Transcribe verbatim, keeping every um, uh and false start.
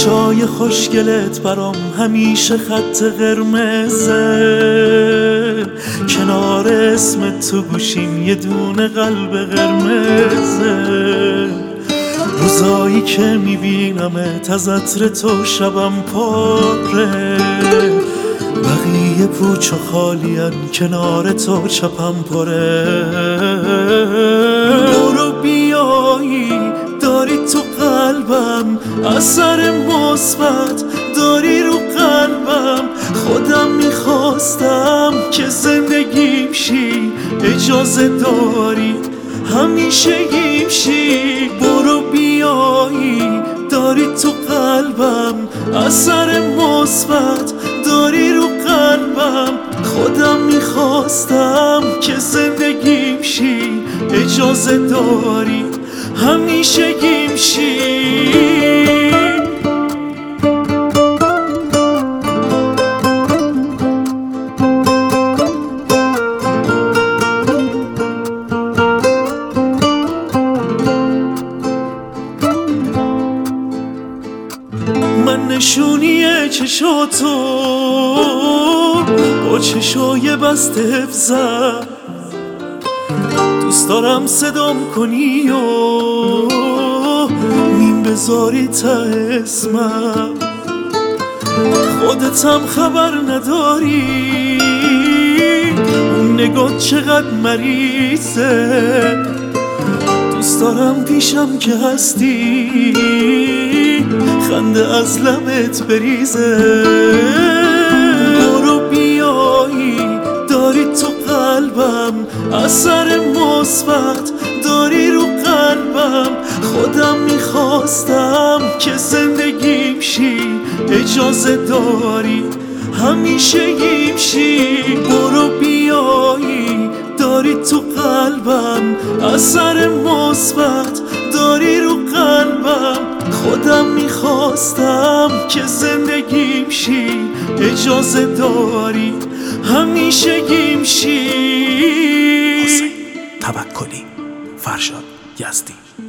چای خوشگلت برام همیشه خط قرمزه، کنار اسم تو گوشیم یه دونه قلب قرمزه. روزایی که میبینمت از عطر تو شبم پاره، بقیه پوچ و خالین کنار تو چپم پره. برو بیایی داری تو قلبم، اثر مثبت داری رو قلبم. خودم میخواستم که زندگیم شی، اجازه داری همیشه گیم شی. برو بیایی داری تو قلبم، اثر مثبت داری رو قلبم. خودم میخواستم که زندگیم شی، اجازه داری همیشه گیم شی. من نشونیه چشاتو با چشای بسته حفظم، دوست دارم صدام کنی و میم بذاری تا اسمم. خودتم خبر نداری اون نگاه چقدر مریضه، دوست دارم پیشم که هستی خنده از لبت بریزه. برو بیایی داری تو قلبم، اثر مثبت داری رو قلبم. خودم میخواستم که زندگیم شی، اجازه داری همیشه گیم شی. برو بیایی داری تو قلبم، اثر مثبت داری رو قلبم. خودم میخواستم که زندگیم شی، اجازه داری همیشه گیم شی. حسین توکلی، فرشاد یزدی.